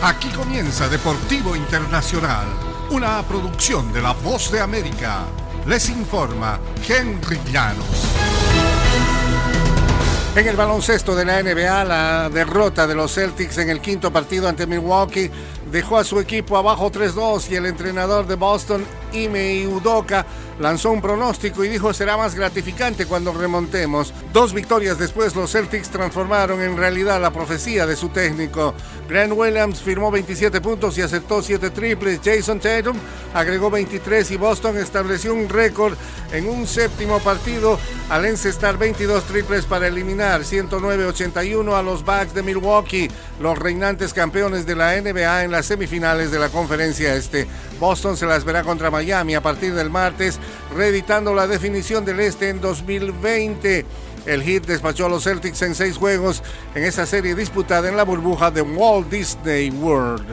Aquí comienza Deportivo Internacional, una producción de La Voz de América. Les informa Henry Llanos. En el baloncesto de la NBA, la derrota de los Celtics en el quinto partido ante Milwaukee dejó a su equipo abajo 3-2 y el entrenador de Boston, Ime Udoka, lanzó un pronóstico y dijo: será más gratificante cuando remontemos. 2 victorias después, los Celtics transformaron en realidad la profecía de su técnico. Grant Williams firmó 27 puntos y aceptó 7 triples. Jason Tatum agregó 23 y Boston estableció un récord en un séptimo partido al encestar 22 triples para eliminar 109-81 a los Bucks de Milwaukee, los reinantes campeones de la NBA en las semifinales de la Conferencia Este. Boston se las verá contra Miami a partir del martes, reeditando la definición del Este en 2020. El Heat despachó a los Celtics en 6 juegos en esa serie disputada en la burbuja de Walt Disney World.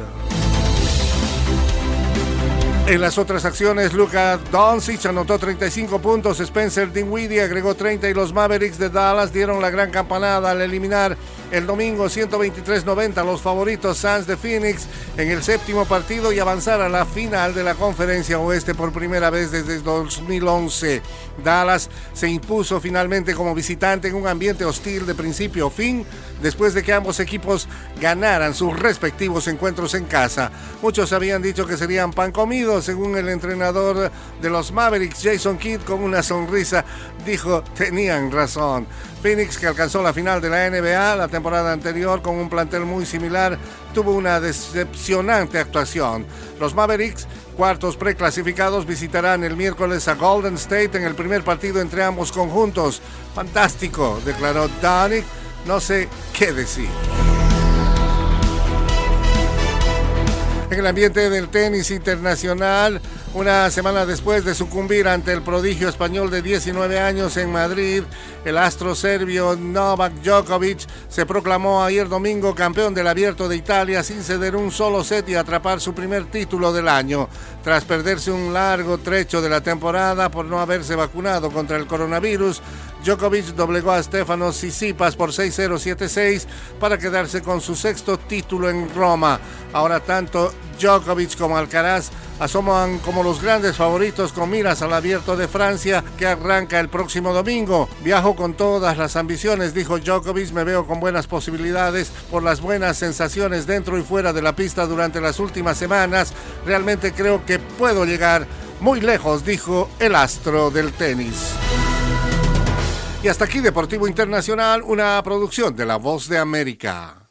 En las otras acciones, Luka Doncic anotó 35 puntos, Spencer Dinwiddie agregó 30 y los Mavericks de Dallas dieron la gran campanada al eliminar el domingo 123-90 a los favoritos Suns de Phoenix en el séptimo partido y avanzar a la final de la Conferencia Oeste por primera vez desde 2011. Dallas se impuso finalmente como visitante en un ambiente hostil de principio a fin, después de que ambos equipos ganaran sus respectivos encuentros en casa. Muchos habían dicho que serían pan comido, según el entrenador de los Mavericks, Jason Kidd, con una sonrisa dijo: tenían razón. Phoenix, que alcanzó la final de la NBA la temporada anterior con un plantel muy similar, tuvo una decepcionante actuación. Los Mavericks, cuartos preclasificados, visitarán el miércoles a Golden State en el primer partido entre ambos conjuntos. Fantástico, declaró Doncic. No sé qué decir. En el ambiente del tenis internacional, una semana después de sucumbir ante el prodigio español de 19 años en Madrid, el astro serbio Novak Djokovic se proclamó ayer domingo campeón del Abierto de Italia sin ceder un solo set y atrapar su primer título del año. Tras perderse un largo trecho de la temporada por no haberse vacunado contra el coronavirus, Djokovic doblegó a Stefanos Tsitsipas por 6-0, 7-6 para quedarse con su sexto título en Roma. Ahora tanto Djokovic como Alcaraz asoman como los grandes favoritos con miras al Abierto de Francia que arranca el próximo domingo. Viajo con todas las ambiciones, dijo Djokovic, me veo con buenas posibilidades por las buenas sensaciones dentro y fuera de la pista durante las últimas semanas. Realmente creo que puedo llegar muy lejos, dijo el astro del tenis. Y hasta aquí Deportivo Internacional, una producción de La Voz de América.